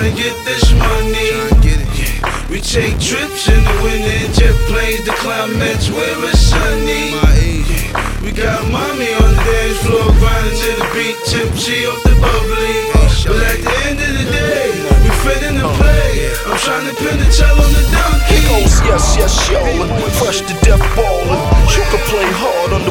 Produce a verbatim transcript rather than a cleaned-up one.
tryna get this money. We take trips in the winter in jet planes to climax where it's sunny. We got mommy on the dance floor grinding to the beat, tipsy off the bubbly. But at the end of the day, we fit in the play. I'm trying to pin the tail on the donkey. It goes yes, yes, yo, fresh to death